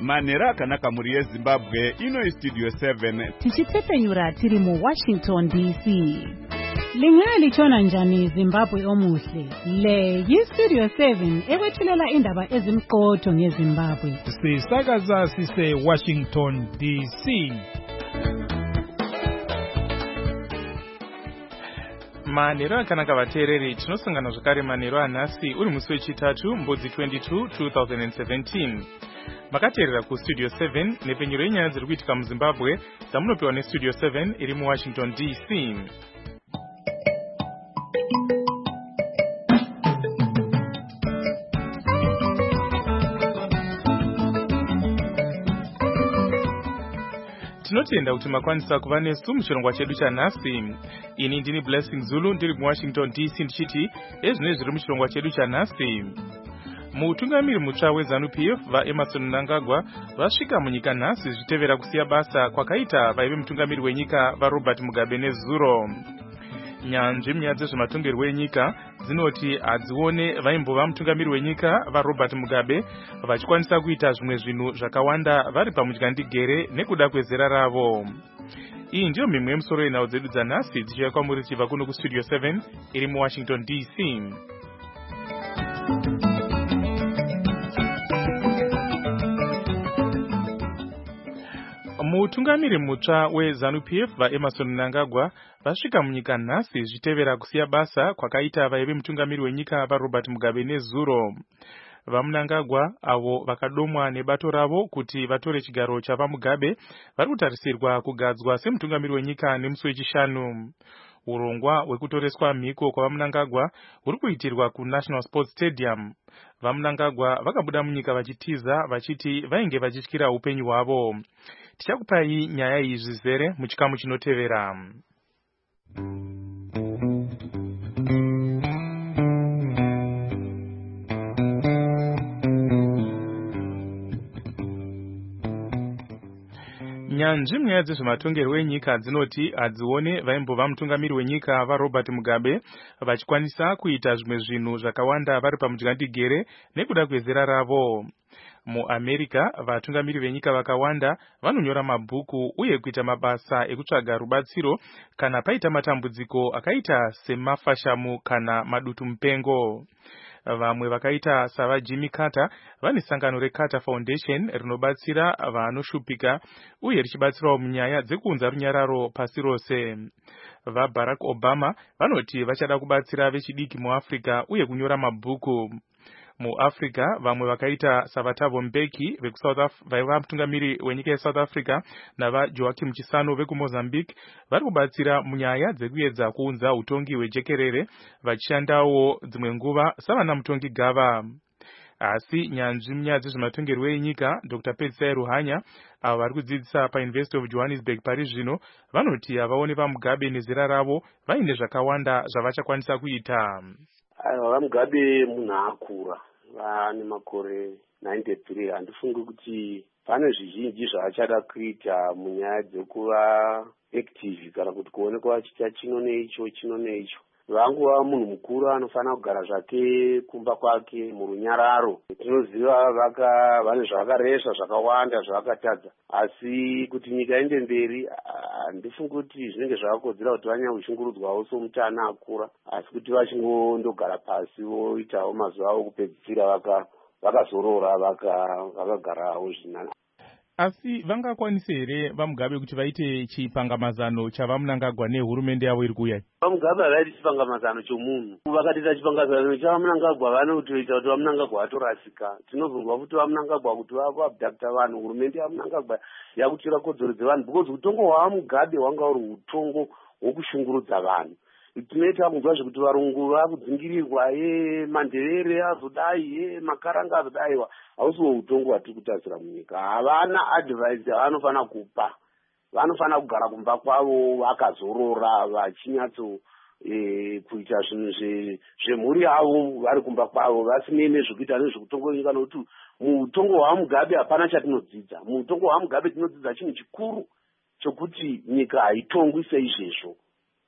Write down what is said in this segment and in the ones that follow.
Manhero akanaka muri yeZimbabwe ino Studio 7 tichitsepenyura tiri mu Washington DC. Lingalitshona njani Zimbabwe omuhle? Le yiStudio 7 ekwethulela indaba ezimqotho ngeZimbabwe. Sisakaza sise Washington DC. Manhero akanaka vateereri, tinosangana zvakare manhero anhasi uri musi wechitatu mbudzi 22 2017. Makateerera kuStudio 7 nepenyuro yenyaya dziri kuitika muZimbabwe dzamunopiwa neStudio 7 iri muWashington DC. Tinotenda kuti makwanisa kuva nesu muchirongwa chedu chanhasi. Ini ndini Blessing Zulu ndiri muWashington DC ndichiti ezvinenge zviri muchirongwa chedu chanhasi. Mutungamiri mutsva weZANU-PF vaEmmerson Mnangagwa vasvika munyika nhasi zvichitevera kusiya basa kwakaita vaive mutungamiri wenyika vaRobert Mugabe nezuro. Nyanzvi munyaya dzezvematongerwo enyika dzinoti hadzione vaimbova mutungamiri wenyika vaRobert Mugabe vachikwanisa kuita zvimwe zvinhu zvakawanda vari pamudyandigere nekuda kwezera ravo. Iyi ndiyo mimwe yemusoro yenhau dzedu dzanhasi dzichiuya kwamuri tichibva kuno kuStudio 7 iri muWashington DC. Mutungamiri mutsva weZANU-PF vaEmmerson Mnangagwa vasvika munyika nhasi zvichitevera kusiya basa kwakaita vaive mutungamiri wenyika vaRobert Mugabe nezuro. VaMnangagwa avo vakadomwa nebato ravo kuti vatore chigaro chavaMugabe vari kutarisirwa kugadzwa semutungamiri wenyika nemusi wechishanu. Urongwa hwekutoreswa mhiko kwavaMnangagwa huri kuitirwa kuNational Sports Stadium. VaMnangagwa vakabuda munyika vachitiza vachiti vainge vachityira upenyu hwavo. Tichakupai nyaya iyi zvizere muchikamu chinotevera. Nyanzvi munyaya dzezvematongerwo enyika dzinoti hadzione vaimbova mutungamiri wenyika vaRobert Mugabe vachikwanisa kuita zvimwe zvinhu zvakawanda vari pamudyandigere nekuda kwezera ravo. MuAmerica vatungamiri venyika vakawanda vanonyora mabhuku uye kuita mabasa ekutsvaga rubatsiro kana paita matambudziko akaita semafashamu kana madutu mupengo. Vamwe vakaita savaJimmy Carter vane sangano reCarter Foundation rinobatsira vanoshupika uye richibatsirawo munyaya dzekuunza runyararo pasi rose. VaBarack Obama vanoti vachada kubatsira vechidiki muAfrica uye kunyora mabhuku. MuAfrica vamwe vakaita savaThabo Mbeki vaiva mutungamiri wenyika yeSouth Africa navaJoaquim Chissano vekuMozambique vari kubatsira munyaya dzekuedza kuunza utongi hwejekerere vachishandawo dzimwe nguva savana mutongi gava. Asi nyanzvi munyaya dzezvematongerwo enyika Dr. Petsai Ruhanya avo vari kudzidzisa paUniversity of Johannesburg pari zvino vanoti havaone vaMugabe nezera ravo vaine zvakawanda zvavachakwanisa kuita. VaMugabe munhu akura vane makore 93. Handifungi kuti pane zvizhinji zvaachada kuita munyaya dzekuva active kana kuti kuonekwa achiita chino neicho. Vangova munhu mukuru anofanira kugara zvake kumba kwake murunyararo. Tinoziva vane zvavakaresa zvakawanda zvavakatadza, asi kuti nyika ende mberi handifungi kuti zvinenge zvakakodzera kuti vanyanya kushungurudzwawo somutana akura, asi kuti vachingondogara pasi voitawo mazuva avo kupedzisira vakazorora vakagarawo zvinani. Asi vangakwanisa here vaMugabe kuti vaite chipangamazano chavaMnangagwa nehurumende yavo iri kuuya? VaMugabe havaiti chipangamazano chomunhu. Vakatiita chipangamazano chavaMnangagwa vanotoita kuti vaMnangagwa atorasika. Tinobvunzwa kuti vaMnangagwa kuti vabhadhakta vanhu, hurumende yaMnangagwa yakutira kodzero dzevanhu, because utongo hwavaMugabe hwanga huri utongo hwokushungurudza vanhu. Tinoita kunzwa zvekuti varungu vakudzingirirwa, mandevere azodai, makaranga azodaiwa. Hausiwo utongo hwatiri kutarisira munyika. Havana advice yavanofanira kupa. Vanofanira kugara kumba kwavo vakazorora vachinyatso kuita zvinhu zvemhuri yavo vari kumba kwavo vasinei nezvekuita nezvekutongo nyika, nokuti muutongo hwaMugabe hapana chatinodzidza. Muutongo hwaMugabe tinodzidza chinhu chikuru chokuti nyika haitongwi seizvezvo.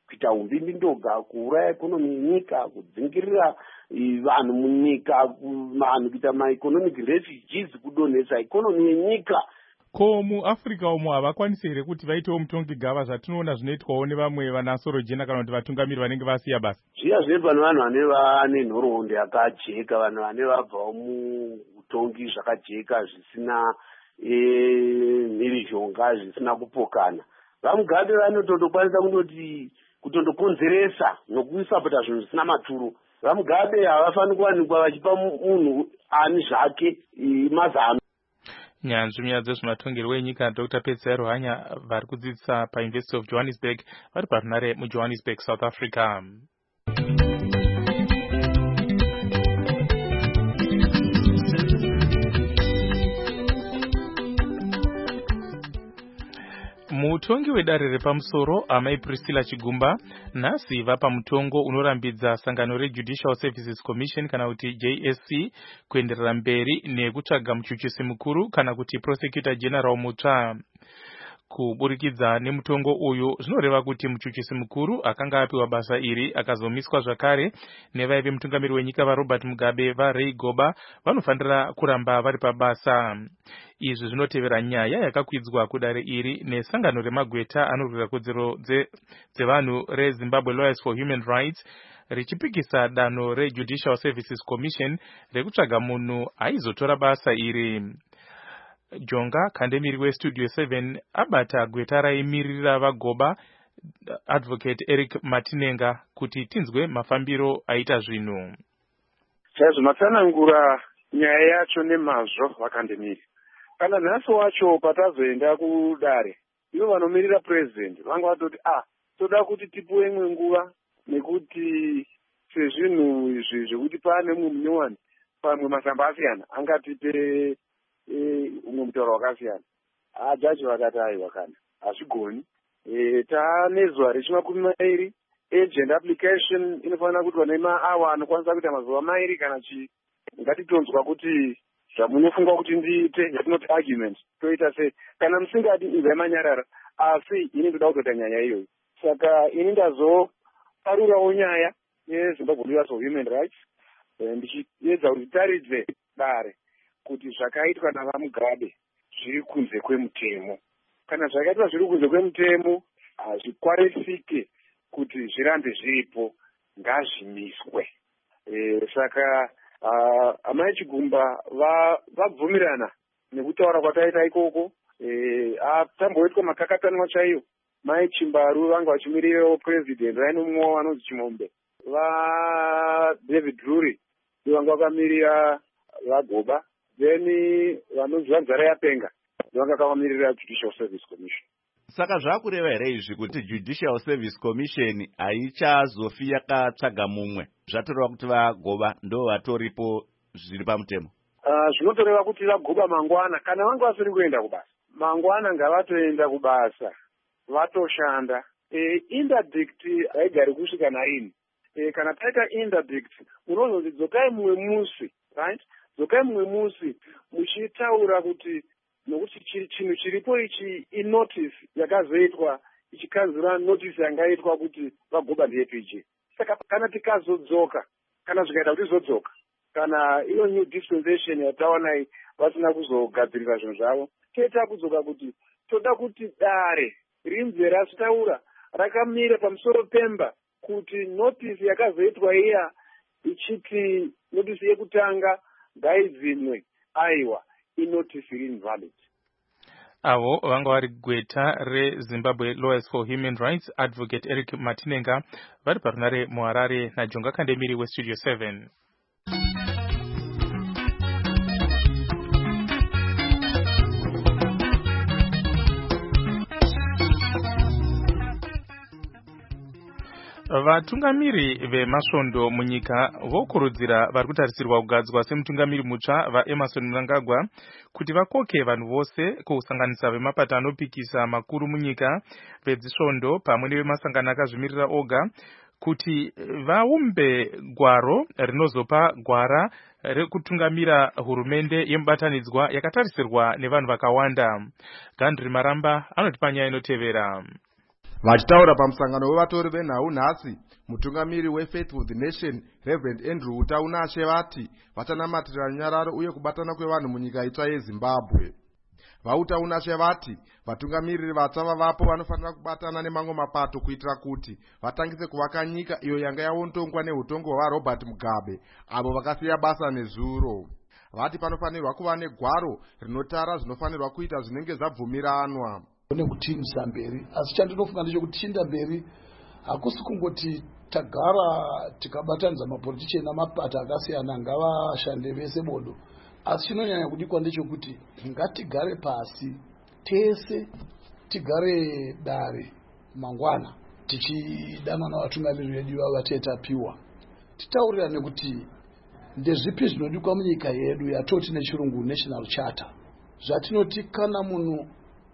kuita umbimbi ndoga, kuuraya ikonomi yenyika, kudzingirira vanhu munyika, vanhu kuita maeconomic refugees, kudonhesa ikonomi yenyika. Ko muAfrica umo havakwanisi here kuti vaitewo mutongigava zvatinoona zvinoitwawo nevamwe vanasorojena kana kuti vatungamiri vanenge vasiya basa? Zviya zvinoitwa nevanhu vane vane nhoroondo yakajeka, vanhu vane vabvawo muutongi zvakajeka zvisina mhirizhonga, zvisina kupokana. VaMugabe vanotondokwanisa kutondokonzeresa nokusapota zvinhu zvisina maturo. VaMugabe havafaniri kuwanikwa vachipa munhu ani zvake mazano. Nyanzvi dzezvematongerwo enyika Dr. Pedzai Ruhanya vari kudzidzisa paUniversity of Johannesburg vari parunare muJohannesburg, South Africa. Mutongi wedare repamusoro amai Priscilla Chigumba nhasi vapa mutongo unorambidza sangano reJudicial Services Commission kana kuti JSC kuenderera mberi nekutsvaga muchuchisi mukuru kana kuti Prosecutor General mutsva. Kuburikidza nemutongo uyu zvinoreva kuti muchuchisi mukuru akanga apiwa basa iri akazomiswa zvakare nevaive mutungamiri wenyika vaRobert Mugabe vaRay Goba vanofanira kuramba vari pabasa. Izvi zvinotevera nyaya yakakwidzwa kudare iri nesangano remagweta anorwira kodzero dzevanhu reZimbabwe Lawyers for Human Rights richipikisa danho reJudicial Services Commission rekutsvaga munhu aizotora basa iri. Jonga Kandemiri weStudio 7 abata gweta raimirira vaGoba Advocate Eric Matinenga kuti tinzwe mafambiro aita zvinhu. Chaizvo matsanangura nyaya yacho nemazvo vaKandemiri. Kana nhasi wacho patazoenda kudare, ivo vanomirira president vanga vatoti toda kuti tipuwe imwe nguva nekuti sezvinhu izvi zvekuti pane munhu nyowani pamwe masamba asiyana angatipe umwe mutauro wakasiyana. Jaji vakati aiwa kana hazvigoni, taane zuva rechi20 agent application inofanira kuti vane maawa anokwanisa kuita mazuva 2 kana ngatitonzwa kuti zvamunofunga kuti ndiite yatinoti argument toita sei kana musingadi inzai manyarara, asi ini ndoda kutoita nyaya iyoyi. Saka ini ndazoparurawo nyaya yeZimbabwe Lawyers for Human Rights ndichiedza kuti taridze dare kuti zvakaitwa navaMugabe zviri kunze kwemutemo. Kana zvakaitwa zviri kunze kwemutemo hazvikwanisike kuti zvirambe zviripo, ngazvimiswe. Saka amai Chigumba vabvumirana nekutaura kwataita ikoko. Tamboitwa makakatanwa chaiyo. Mai Chimbaru vanga vachimirirawo president vainomumwe vanonzi Chimombe. David Drury vanga vakamirira vaGoba. Then vanonzi vaNzara Yapenga vanga vakamirira Judicial Service Commission. Saka zvakureva here izvi kuti Judicial Service Commission haichazofi yakatsvaga mumwe, zvatoreva kuti vaGoba ndo vatoripo zviri pamutemo? Zvinotoreva kuti vaGoba mangwana kana vanga vasiri kuenda kubasa, mangwana ngavatoenda kubasa vatoshanda. Interdict haigari kusvika naini. Kana taita interdict unozonzi dzokai mumwe musi, right? Dzokai mumwe musi muchitaura kuti nokuti chinhu chiripo ichi inotice yakazoitwa ichikanzura notice yangaitwa kuti vaGoba ndeyepiji. Saka kana tikazodzoka, kana zvikaita kuti zodzoka, kana iyo new dispensation yataona vasina kuzogadzirira zvinhu zvavo, toita kudzoka kuti toda kuti dare rinzwe rasitaura rakamira pamusoro pemba kuti notice yakazoitwa iya ichiti notice yekutanga ngaidzinwe, aiwa inotice iri invalid. Avo vanga vari gweta reZimbabwe Lawyers for Human Rights Advocate Eric Matinenga vari parunare muHarare naJonga Kandemiri weStudio 7. Vatungamiri vemasvondo munyika vokurudzira vari kutarisirwa kugadzwa semutungamiri mutsva vaEmmerson Mnangagwa kuti vakoke vanhu vose kusanganisa vemapato anopikisa makuru munyika vedzisvondo pamwe nevemasangano akazvimirira oga kuti vaumbe gwaro rinozopa gwara rekutungamira hurumende yemubatanidzwa yakatarisirwa nevanhu vakawanda. Gandri Maramba anotipa nyaya inotevera. Vachitaura pamusangano wevatori venhau nhasi, mutungamiri weFaith for the Nation Reverend Andrew Utaunashe vati vachanamatirira nyararo uye kubatana kwevanhu munyika itsva yeZimbabwe. Vautaunashe vati vatungamiriri vatsva vavapo vanofanira kubatana nemamwe mapato kuitira kuti vatangise kuvaka nyika iyo yanga yaondongwa neutongo hwaRobert Mugabe avo vakasiya basa nezuro. Vati panofanirwa kuva negwaro rinotara zvinofanirwa kuita zvinenge zvabvumiranwa. Nekutimisa mberi, asi chandinofunga ndechekuti tichienda mberi hakusi kungoti tagara tikabatanidza mapolitician namapato akasiyana ngavashande vese bodo, asi chinonyanya kudikwa ndechekuti ngatigare pasi tese, tigare dare mangwana tichidanwa navatungamiriri vedu vavatetapiwa, titaurirane kuti ndezvipi zvinodikwa munyika yedu yatoti nechirungu national charter, zvatinoti kana munhu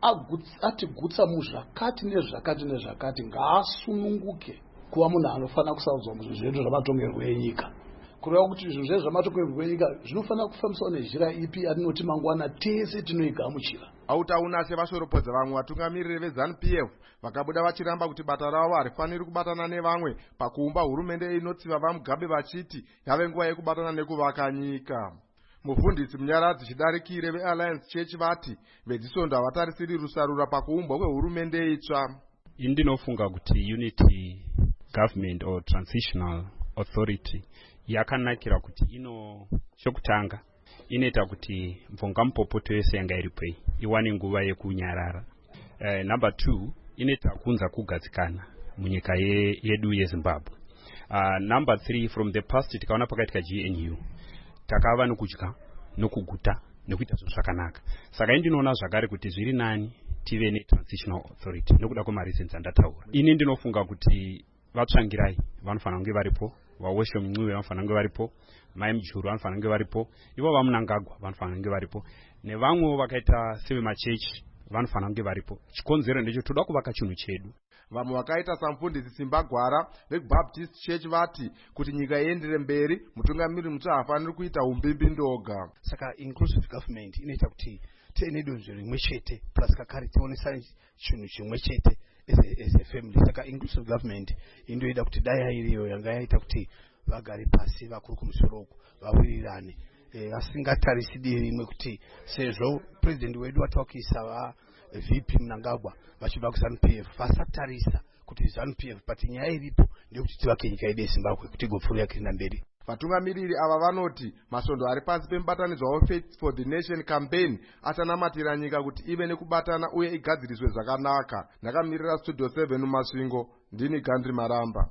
atigutsa muzvakati nezvakati nezvakati ngaasununguke kuva munhu anofanira kusaudzwa muzvezvedu zvamatongerwo enyika, kureva kuti izvo zvezvo zvamatongerwo enyika zvinofanira kufambiswa nezhira ipi yatinoti mangwana tese tinoigamuchira. Autaunashe vashoropodza vamwe vatungamiriri veZANU-PF vakabuda vachiramba kuti bata ravo harifaniri kubatana nevamwe pakuumba hurumende inotsiva vaMugabe vachiti yave nguva yekubatana nekuvaka nyika. Mufundisi Munyaradzi Chidarikire veAlliance Church vati vedzisondo havatarisiri rusarura pakuumbwa kwehurumende itsva. Indinofunga kuti unity government or transitional authority yakanakira kuti chokutanga inoita kuti mvonga mupopoto yose yanga iripo iwane nguva yekunyarara. Number 2 inoita kunza kugadzikana munyika yedu yeZimbabwe. Number 3 from the past tikaona pakaitika GNU takava nokudya nokuguta nekuita zvinhu zvakanaka, saka indinoona zvakare kuti zviri nani tive netransitional authority nekuda kwemareasons andataura. Ini ndinofunga kuti vatsvangirai vanofanira kunge varipo, vaWesho Mncube vanofanira kunge varipo, Mai Mujuru vanofanira kunge varipo, ivo vaMnangagwa vanofanira kunge varipo, nevamwewo vakaita sevemachechi vanofanira kunge varipo. Chikonzero ndecho toda kuvaka chinhu chedu. Vamwe vakaita samufundisi Simbagwara veBaptist Church vati kuti nyika iendere mberi mutungamiriri mutsva haafaniri kuita umbimbi ndoga. Saka inclusive government inoita kuti tiine donzvo rimwe chete plus kakare tionesane chinhu chimwe chete as a family. Saka inclusive government indoida kuti dai iriyo yanga yaita kuti vagare pasi vakuru kumusoro uku vawirirane, asingatarisi dii rimwe kuti sezvo president wedu watakuisa VP Mnangagwa vachibva kuZANU-PF vasatarisa kuti ZANU-PF pati nyaya iripo ndekuti tivake nyika yedu yeZimbabwe kuti igopfuurira kuenda mberi. Vatungamiriri ava vanoti masvondo ari pasi pemubatanidzwa weFaith for the Nation campaign achanamatira nyika kuti ive nekubatana uye igadziriswe zvakanaka. Ndakamirira Studio 7 muMasvingo, ndini Gandri Maramba.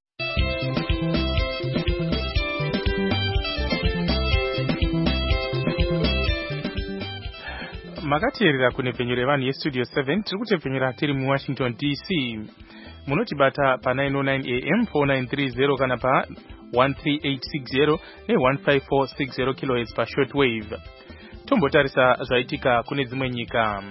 Makateerera kunepfenyuro yevanhu yeStudio 7 tiri kutepfenyura tiri muWashington DC. Munotibata pa 909 AM 4930 kana pa 13860 ne15460 kHz pa shortwave. Tombotarisa zvaitika kune dzimwe nyika.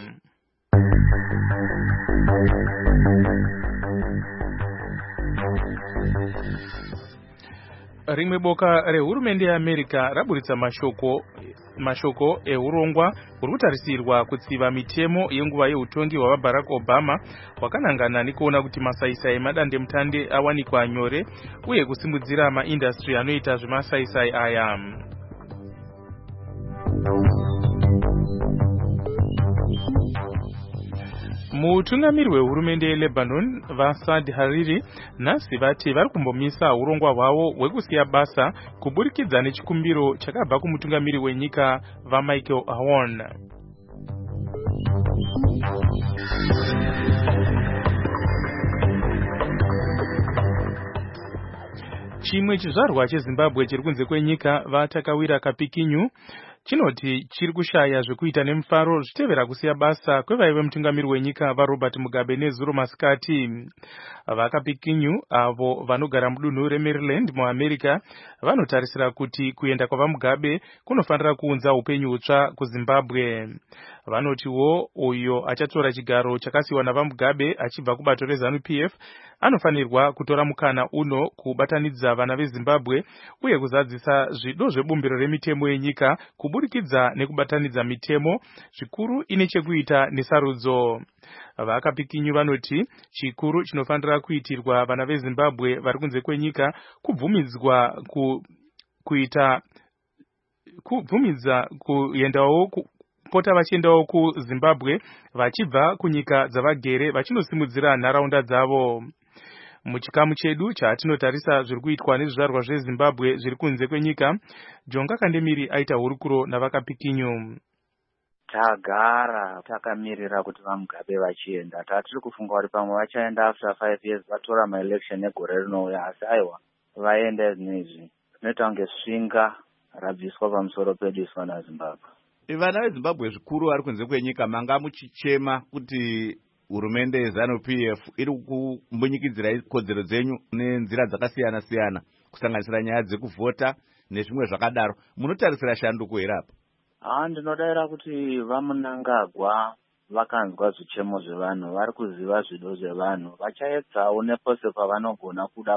Rimwe boka rehurumende yeAmerica raburitsa mashoko eurongwa uri kutarisirwa kutsiva mitemo yenguva yeutongi hwaBarack Obama hwakanangana nekuona kuti masaisai madandemutande awanikwa nyore uye kusimudzira maindastry anoita zvemasaisai aya. Mutungamiri wehurumende yeLebanon vaSaad Hariri nhasi vati vari kumbomisa urongwa hwavo hwekusiya basa kuburikidza nechikumbiro chakabva kumutungamiri wenyika vaMichael Aoun. Chimwe chizvarwa cheZimbabwe chiri kunze kwenyika vaTakawira Kapikinyu chinoti chiri kushaya zvekuita nemufaro zvichitevera kusiya basa kwevaive mutungamiri wenyika vaRobert Mugabe nezuro masikati. VaKapikinyu avo vanogara mudunhu reMaryland muAmerica vanotarisira kuti kuenda kwavaMugabe kunofanira kuunza upenyu hutsva kuZimbabwe. Vanotiwo uyo achatora chigaro chakasiyiwa navaMugabe achibva kubato reZANU-PF anofanirwa kutora mukana uno kubatanidza vana veZimbabwe uye kuzadzisa zvido zvebumbiro remitemo yenyika kuburikidza nekubatanidza mitemo zvikuru ine chekuita nesarudzo. vakapikinyu vanoti chikuru chinofanira kuitirwa vana vezimbabwe vari kunze kwenyika kubvumidzwa kubvumidza kuendawo pota vachiendawo kuzimbabwe vachibva kunyika dzavagere vachinosimudzira nharaunda dzavo. Muchikamu chedu chatinotarisa zviri kuitwa nezvizvarwa zvezimbabwe zviri kunze kwenyika, Jonga Kandemiri aita hurukuro navakapikinyu. Tagara takamirira kuti vaMugabe vachienda, tatiri kufunga kuti pamwe vachaenda after 5 years vatora maelection egore rinouya, asi aiwa vaenda zvinezvi zvinoita kunge svinga rabviswa pamusoro pedu isu vana veZimbabwe. Vana veZimbabwe zvikuru vari kunze kwenyika manga muchichema kuti hurumende yeZANU-PF iri kumbunyikidzira kodzero dzenyu nenzira dzakasiyana siyana kusanganisira nyaya dzekuvhota nezvimwe zvakadaro. Munotarisira shanduko here apa? Ndinodavira kuti vaMunangagwa vakanzwa zvichemo zvevanhu, vari kuziva zvido zvevanhu, vachaedzawo nepose pavanogona kuda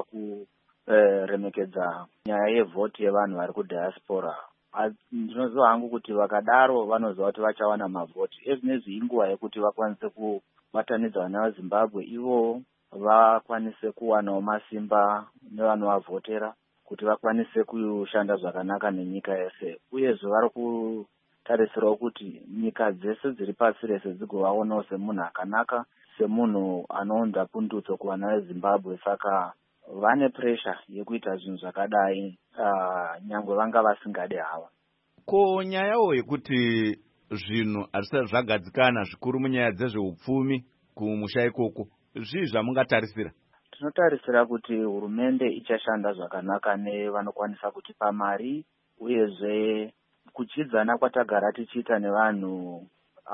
kuremekedza nyaya yevhoti yevanhu vari kudiaspora. Ndinoziva hangu kuti vakadaro vanoziva kuti vachawana mavhoti. Ezvinezvi inguva yekuti vakwanise kubatanidza vana veZimbabwe ivo vakwanise kuwanawo masimba nevanovavhotera kuti vakwanise kushanda zvakanaka nenyika yese. Uyezve vari kutarisirawo kuti nyika dzese dziri pasi rese dzigovaonawo semunhu akanaka, semunhu anounza pundutso kuvana veZimbabwe. Saka vane pressure yekuita zvinhu zvakadai nyangwe vanga vasingade hava. Ko nyayawo yekuti zvinhu hazvisati zvagadzikana zvikuru munyaya dzezveupfumi kumusha ikoko, zvii zvamungatarisira? Tinotarisira kuti hurumende ichashanda zvakanaka nevanokwanisa kutipa mari, uyezve kuchidzana kwatagara tichiita nevanhu.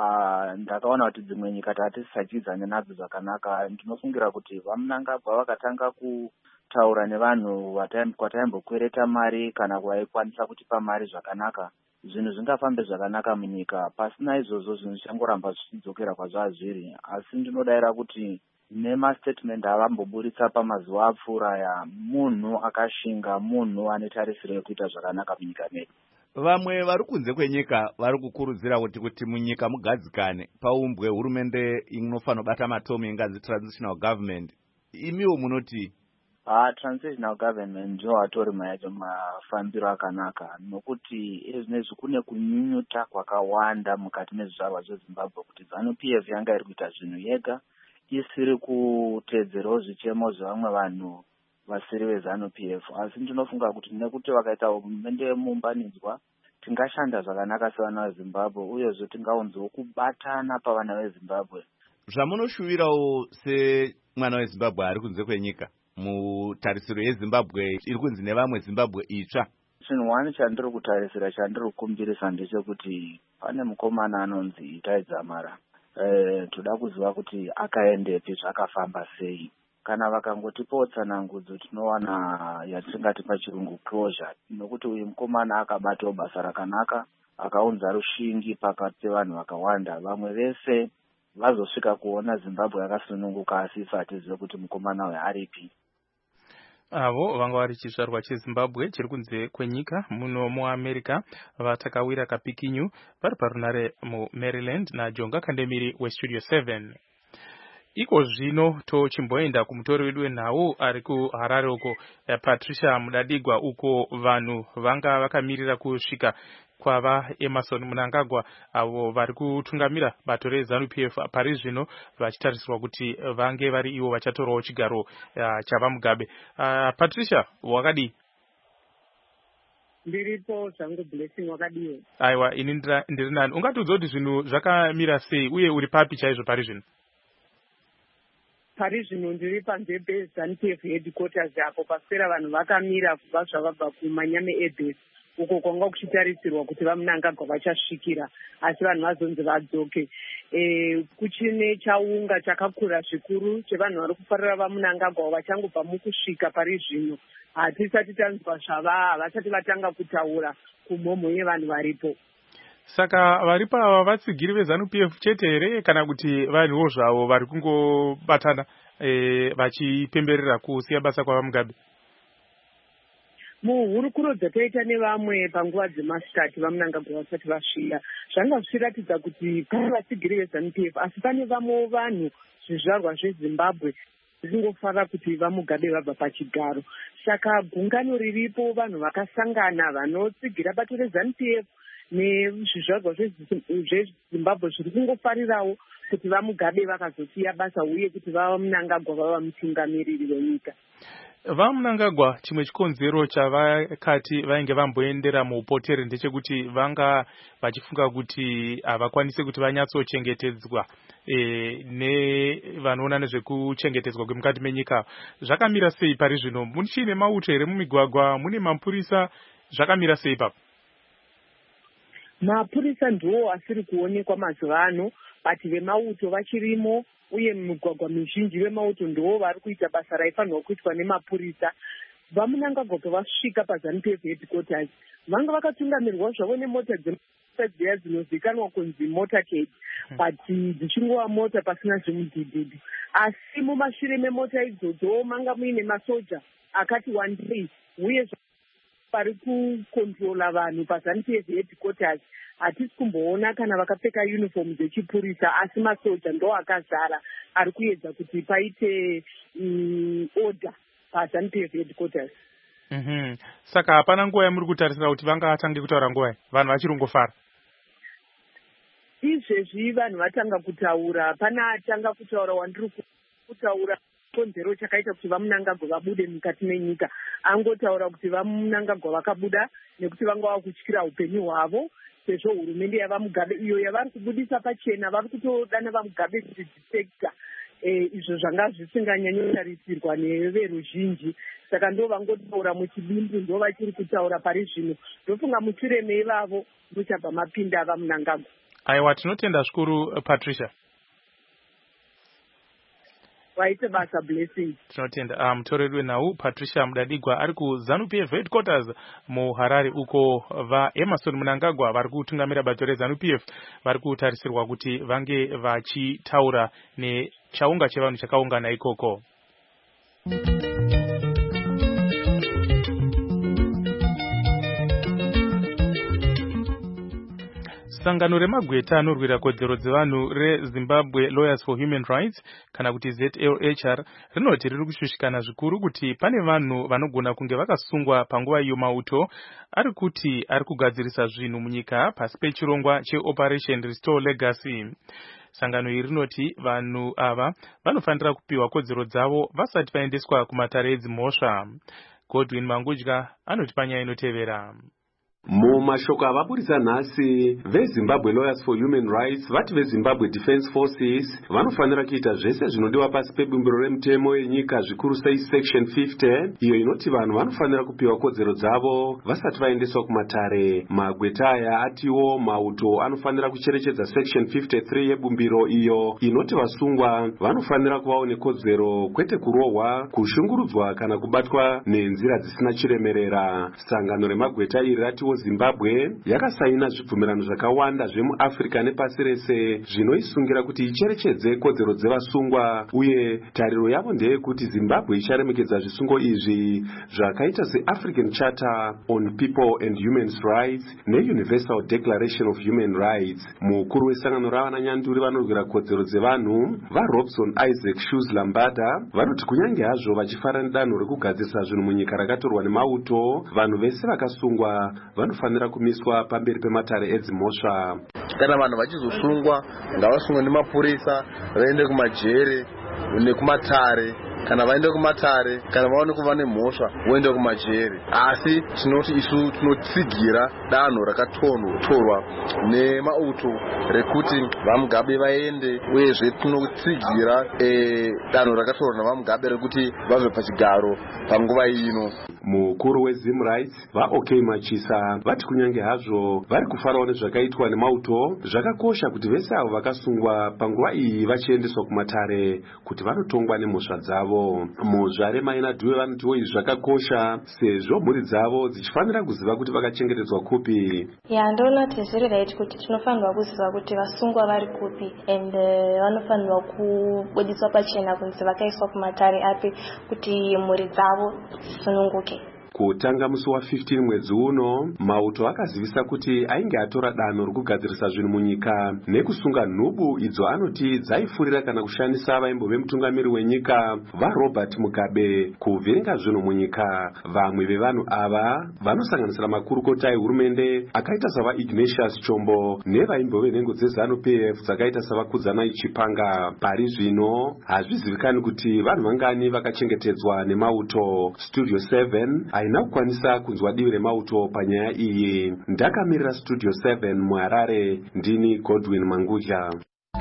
Ndakaona kuti dzimwe nyika tatisachidzane nadzo zvakanaka. Ndinofungira kuti vaMunangagwa vakatanga kutaura nevanhu kwataimbokwereta mari kana kwaikwanisa kutipa mari zvakanaka, zvinhu zvingafambe zvakanaka munyika. Pasina izvozvo zvinhu zvichangoramba zvichidzokera kwazvazviri. Asi ndinodavira kuti nemastatement avamboburitsa pamazuva apfuura aya, munhu akashinga, munhu ane tarisiro yekuita zvakanaka munyika medu. Vamwe vari kunze kwenyika vari kukurudzira kuti munyika mugadzikane paumbwe hurumende inofanira kubata matomo inganzi transitional government. Imiwo munoti? Transitional government ndio atori mafambiro akanaka, nokuti ezvinezvi kune kunyunyuta kwakawanda mukati mezvizvarwa zveZimbabwe kuti ZANU-PF yanga iri kuita zvinhu yega, isiri kutedzerawo zvichemo zvevamwe vanhu vasiri veZANU-PF. Asi ndinofunga kuti nekuti vakaita hurumende yemuunganidzwa tingashanda zvakanaka sevana veZimbabwe, uyezve tingaunzawo kubatana pavana veZimbabwe. Zvamunoshuvirawo semwana weZimbabwe ari kunze kwenyika mutarisiro yeZimbabwe iri kunzi nevamwe Zimbabwe itsva? Chinhu wani chandiri kutarisira, chandiri kukumbirisa ndechekuti pane mukomana anonzi Itai Dzamara. Toda kuziva kuti akaendepi, zvakafamba sei. Kana vakangotipawo tsanangudzo tinowana yatingati pachirungu closure, nokuti uyu mukomana akabatawo basa rakanaka, akaunza rushingi pakati pevanhu vakawanda. Vamwe vese vazosvika kuona Zimbabwe yakasununguka asi hatizive kuti mukomana uyu aripi. Avo vanga vari chizvarwa cheZimbabwe chiri kunze kwenyika muno muAmerica, vatakawira kapikinyu vari parunare muMaryland naJonga Kandemiri weStudio 7. Iko zvino tochimboenda kumutori wedu wenhau ari kuHarare uko, Patricia Mudadigwa, uko vanhu vanga vakamirira kusvika kwava Emerson Mnangagwa avo vari kutungamira bato reZANU-PF pari zvino, vachitarisirwa kuti vange vari ivo vachatorawo chigaro chava Mugabe. Patricia, wakadii? Ndiripo zvangu, Blessing, wakadii? Aiwa, ini ndiri nani. Ungatiudza kuti zvinhu zvakamira sei uye uri papi chaizvo pari zvino? Pari zvino ndiri panze peZANU-PF headquarters apo paswera vanhu vakamira kubva zvavabva kumanyame ebhesi uko kwanga kuchitarisirwa kuti vaMunangagwa vachasvikira, asi vanhu vazonzi vadzoke. Kuchine chaunga chakakura zvikuru chevanhu vari kufarira vaMunangagwa vachangobva mukusvika pari zvino. Hatisati tanzwa havasati vatanga kutaura kumhomho yevanhu varipo. Saka varipo ava vatsigiri veZANU-PF chete here kana kuti vanhuwo zvavo vari kungobatana vachipemberera kusiya basa kwava Mugabe? muhurukuro dzataita nevamwe panguva dzemasikati vamunangagwa vasati vasvika zvanga zvichiratidza kuti kana vasigiri veZANU-PF asi pane vamwe vanhu zvizvarwa zveZimbabwe zvingofarira kuti vaMugabe vabva pachigaro. Saka gungano riripo vanhu vakasangana vanosigira bato reZANU-PF nezvizvarwa zveZimbabwe zviri kungofarirawo kuti vaMugabe vakazosiya basa uye kuti vaMnangagwa vava mutungamiriri wenyika. VaMnangagwa chimwe chikonzero chavakati vainge vamboendera muupotere ndechekuti vanga vachifunga kuti havakwanise kuti vanyatsochengetedzwa nevanoona nezvekuchengetedzwa kwemukati menyika. Zvakamira sei pari zvino? Muchine mauto here mumigwagwa? Mune mapurisa? Zvakamira sei papo? Mapurisa ndiwo asiri kuonekwa mazuva ano, bati vemauto vachirimo uye mumigwagwa mizhinji vemauto ndiwo vari kuita basa raifanirwa kuitwa nemapurisa. VaMnangagwa pavasvika paZANU-PF headquarters vanga vakatungamirwa zvavo nemota dziya dzinozivikanwa kunzi motorcade, bati dzichingova mota pasina zvimudhidhidhi. Asi mumashure memota idzodzo manga muine masoja akati wandei uye pari kukontrola vanhu paZANU-PF headquarters. Hatisi kumboona kana vakapfeka uniform dzechipurisa, asi masoja ndo akazara ari kuedza kuti paite order paZANU-PF headquarters. Saka hapana nguva yamuri kutarisira kuti vangatange kutaura nguva vanhu vachirongofara? Izvezvi vanhu vatanga kutaura, pana atanga kutaura wandiri kutaura konzero chakaita kuti vaMnangagwa vabude mukati menyika. Angotaura kuti vaMnangagwa vakabuda nekuti vanga vakutyira upenyu hwavo sezvo hurumende yavaMugabe iyo yavari kubudisa pachena vari kutodana vaMugabe kuti dictator. Izvo zvanga zvisinganyanyotarisirwa neveruzhinji. Saka ndo vangotaura muchibimbu, ndo vachiri kutaura pari zvino. Ndofunga mushure meivavo muchabva mapinda vaMnangagwa. Aiwa, tinotenda zvikuru Patricia. Waite basa blessing. Tinotenda. Mutoreri wenhau Patricia Mudadigwa ari kuZANU-PF headquarters muHarare, uko vaEmmerson Mnangagwa vari kutungamira bato reZANU-PF vari kutarisirwa kuti vange vachitaura nechaunga chevanhu chakaungana ikoko. Sangano remagweta anorwira kodzero dzevanhu reZimbabwe Lawyers for Human Rights kana kuti ZLHR rinoti riri kushushikana zvikuru kuti pane vanhu vanogona kunge vakasungwa panguva iyo mauto ari kuti ari kugadzirisa zvinhu munyika pasi pechirongwa cheOperation Restore Legacy. Sangano iri rinoti vanhu ava vanofanira kupiwa kodzero dzavo vasati vaendeswa kumatare edzimhosva. Godwin Mangudya anoti panyaya inotevera. Mumashoko avaburisa nhasi veZimbabwe Lawyers for Human Rights vati veZimbabwe Defense Forces vanofanira kuita zvese zvinodiwa pasi pebumbiro remutemo yenyika, zvikuru sei section 50 iyo inoti vanhu vanofanira kupiwa kodzero dzavo vasati vaendeswa kumatare. Magweta aya atiwo mauto anofanira kucherechedza section 53 yebumbiro iyo inoti vasungwa vanofanira kuvawo nekodzero, kwete kurohwa, kushungurudzwa kana kubatwa nenzira dzisina chiremerera. Sangano remagweta iri ratiwo Zimbabwe yakasaina zvibvumirano zvakawanda zvemuAfrica nepasi rese zvinoisungira kuti icherechedze kodzero dzevasungwa, uye tariro yavo ndeyekuti Zimbabwe icharemekedza zvisungo izvi zvakaita seAfrican Charter on People and Human Rights neUniversal Declaration of Human Rights. Mukuru wesangano ravananyanduri vanorwira kodzero dzevanhu vaRobson Isaac Shoes Lambada vanoti kunyange hazvo vachifara nedanho rekugadzirisa zvinhu munyika rakatorwa nemauto, vanhu vese vakasungwa vanofanira kumiswa pamberi pematare edzimhosva. Kana vanhu vachizosungwa ngavasungwe nemapurisa, vaende kumajere nekumatare. Kana vaende kumatare, kana vaone kuva nemhosva voende kumajere. Asi tinoti isu tinotsigira danho rakatorwa nemauto rekuti vaMugabe vaende, uyezve tinotsigira danho rakatorwa navaMugabe rekuti vabve pachigaro panguva ino. Mukuru weZim Rights vaOK Machisa vati kunyange hazvo vari kufarawo nezvakaitwa nemauto, zvakakosha kuti vese avo vakasungwa panguva iyi vachiendeswa kumatare kuti vanotongwa nemhosva dzavo. Muzvare Maina Dube vanotiwo izvi zvakakosha sezvo mhuri dzavo dzichifanira kuziva kuti vakachengetedzwa kupi. Ndoona kuti zviri right kuti tinofanirwa kuziva kuti vasungwa vari kupi, and vanofanirwa kubudiswa pachena kunzi vakaiswa kumatare api kuti mhuri dzavo dzisununguke. kutanga musi wa15 mwedzi uno, Mauto akazivisa kuti ainge atora danho rokugadzirisa zvinhu munyika nekusunga nhubu idzo anoti dzaifurira kana kushandisa vaimbo vemutungamiri wenyika vaRobert Mugabe kuvhenga zvinhu munyika. Vamwe vevanhu ava vanosanganisira makurukota ehurumende akaita sava Ignatius Chombo nevaimbo venhengo dzeZANU-PF dzakaita savaKudzanai Chipanga. Pari zvino hazvizivikani kuti vanhu vangani vakachengetedzwa neMauto. Studio 7 haina kukwanisa kunzwa divi reMauto panyaya iyi. Ndakamirira Studio 7 muHarare, ndini Godwin Mangudya.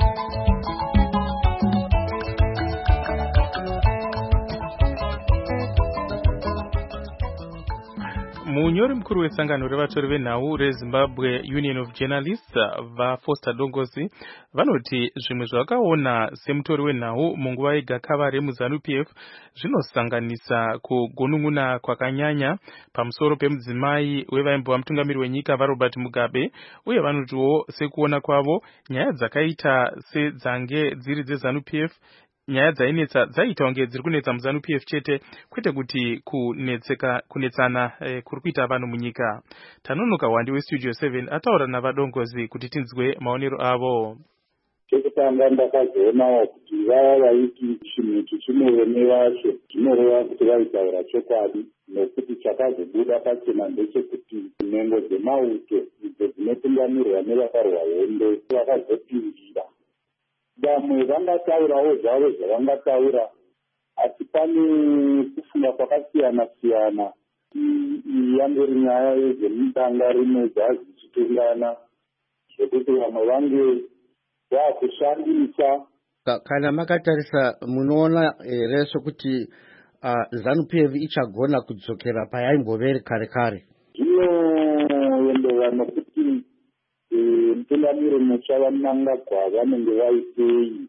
Munyori mukuru wesangano revatori venhau reZimbabwe Union of Journalists vaFoster Dongozi vanoti zvimwe zvakaona semutori wenhau munguva yegakava remuZANU-PF zvinosanganisa kugunun'una kwakanyanya pamusoro pemudzimai wevaimbo vamutungamiri wenyika vaRobert Mugabe, uye vanotiwo sekuona kwavo nyaya dzakaita sedzange dziri dzeZANU-PF nyaya dzaita kunge dziri kunetsa muZANU-PF chete, kwete kuti kunetsana kuri kuita vanhu munyika. Tanonoka Wandi weStudio 7 ataura navaDongozi kuti tinzwe maonero avo. Chekutanga ndakazoona kuti vaya vaiti chinhu chimwe nevacho zvinoreva kuti vaitaura chokwadi, nekuti chakazobuda pachena ndechekuti nhengo dzemauto idzo dzinotungamirwa nevakarwa hondo vakazopindira. Vamwe vangataurawo zvavo zvavangataura, asi pane kufunga kwakasiyana siyana. Yangori nyaya yezvemutanga rimwe dzazichitungana zvekuti vamwe vange vakushandisa. Kana makatarisa munoona here sokuti ZANU-PF ichagona kudzokera payaimboveri kare kare? Zvinoenderana nokuti mutungamiri mutsva vaMnangagwa vanenge vaitei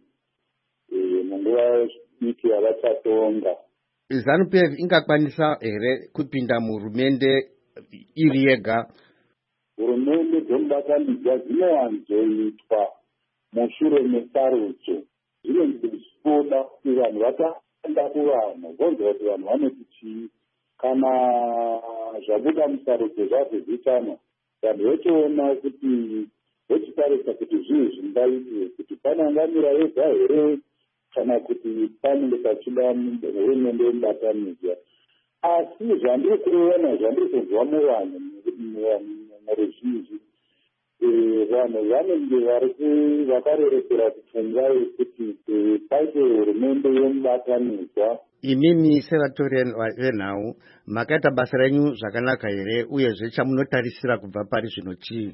munguva diki yavachatonga. ZANU-PF ingakwanisa here kupinda muhurumende iri yega? Hurumende dzomubatanidza dzinowanzoitwa mushure mesarudzo. Zvinenge zvichipoda kuti vanhu vataenda kuvanhu vonzwa kuti vanhu vanoti chii. Kana zvabuda musarudzo zvazvo zvitanwa, vanhu vochiona kuti vochitarisa kuti zvii zvingaitwe, kuti panangamira yega here kana kuti panenge pachida hurumende yemubatanidza. Asi zvandiri kuona, zvandiri kunzwa muvanhu muruzhinji, vanhu vanenge vakarerekera kupfunga yekuti paite hurumende yemubatanidza. Imimi sevatori venhau makaita basa renyu zvakanaka here, uyezve chamunotarisira kubva pari zvino chii?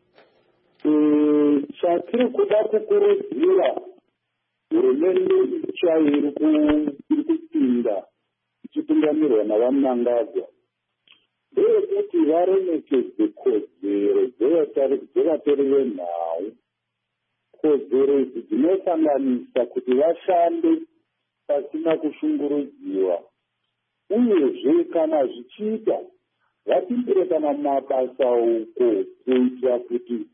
Chatiri kuda kukurudzira hurumende itsva iri kupinda ichitungamirwa navaMnangagwa ndeyekuti varemekedze kodzero dzevatori venhau. Kodzero idzi dzinosanganisa kuti vashande pasina kushungurudziwa, uyezve kana zvichiita vapindire kana mabasa uko kuitira kuti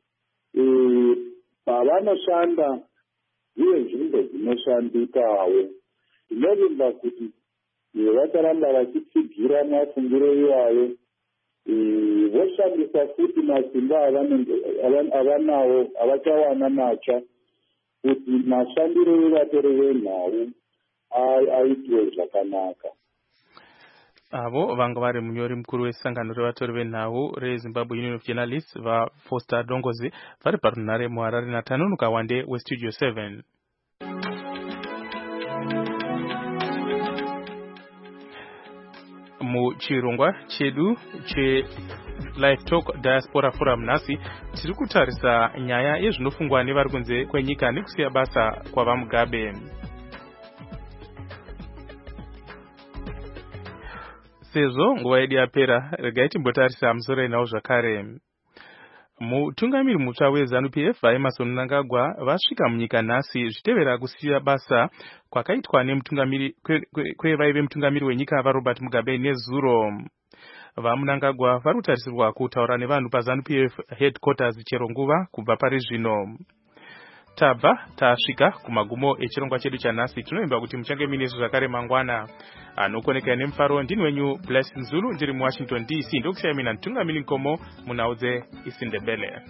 pavanoshanda uye nzvimbo dzinoshandikawo. Ndinovimba kuti vacharamba vachitsigira mafungiro iwayo, voshandisa futi masimba avanawo avachawana matsva kuti mashandiro evatori venhau aitwe zvakanaka. Avo vanga vari munyori mukuru wesangano revatori venhau reZimbabwe Union of Journalists vaFoster Dongozi vari parunhare muHarare naTanonoka Wande weStudio 7. Muchirongwa chedu cheLive Talk Diaspora Forum nhasi tiri kutarisa nyaya yezvinofungwa nevari kunze kwenyika nekusiya basa kwavaMugabe. Sezvo nguva yedu yapera, regai timbotarisa musoro enhau zvakare. Mutungamiri mutsva weZANU-PF vaEmmerson Mnangagwa vasvika munyika nhasi zvitevera kusiya basa kwakaitwa kwevaive mutungamiri wenyika vaRobert Mugabe nezuro. VaMnangagwa vari kutarisirwa kutaura nevanhu paZANU-PF headquarters chero nguva kubva pari zvino. tabva tasvika kumagumo echirongwa chedu chanhasi. Tinoimba kuti muchange minesu zvakare mangwana. Anokoneka nemufaro ndini wenyu Blessing Zulu ndiri muWashington DC. Ndokusiyai mina Ntungamiri Nkomo munhau dzeIsindebele.